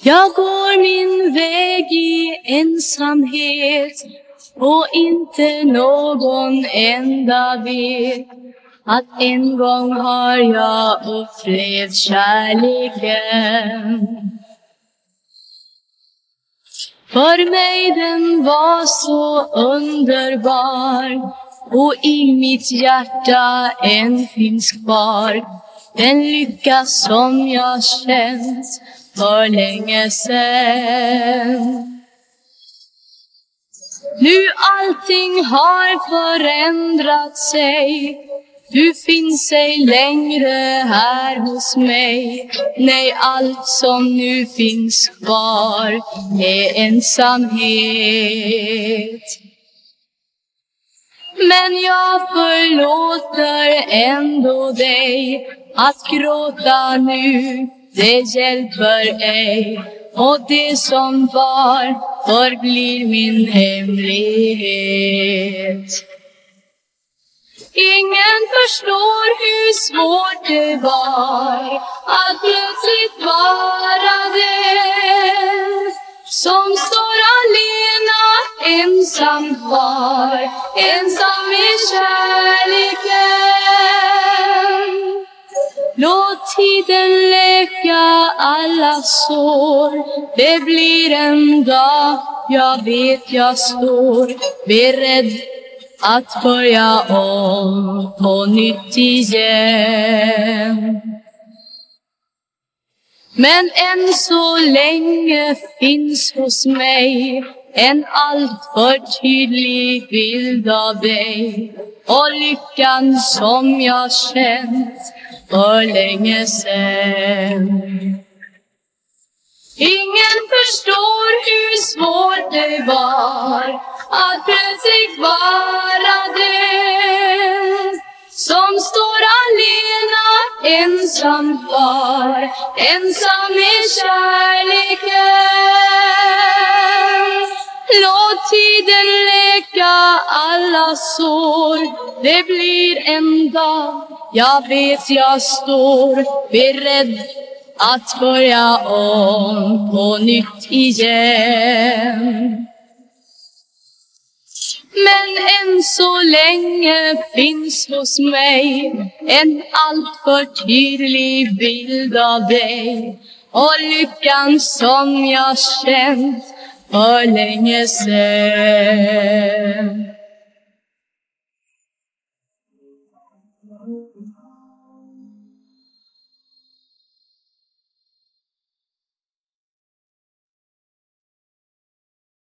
Jag går min väg i ensamhet och inte någon enda vet att en gång har jag upplevt kärleken. För mig den var så underbar och i mitt hjärta än finns kvar den lycka som jag känt för länge sedan. Nu allting har förändrat sig. Du finns ej längre här hos mig. Nej, allt som nu finns kvar är ensamhet. Men jag förlåter ändå dig. Att gråta nu, det hjälper ej. Och det som var förblir min hemlighet. Ingen förstår hur svårt det var att plötsligt vara den som står alena, ensam kvar, ensam med kärleken. Låt tiden läka alla sår. Det blir en dag, jag vet jag står beredd att börja om på nytt igen. Men än så länge finns hos mig en alltför tydlig bild av dig och lyckan som jag känt för länge sedan. Ingen förstår hur svårt det var att plötsligt vara den som står alena, ensam kvar, ensam med kärleken. Låt tiden läka alla sår. Det blir en dag, jag vet jag står beredd att börja om på nytt igen. Men än så länge finns hos mig en alltför tydlig bild av dig och lyckan som jag känt för länge sedan.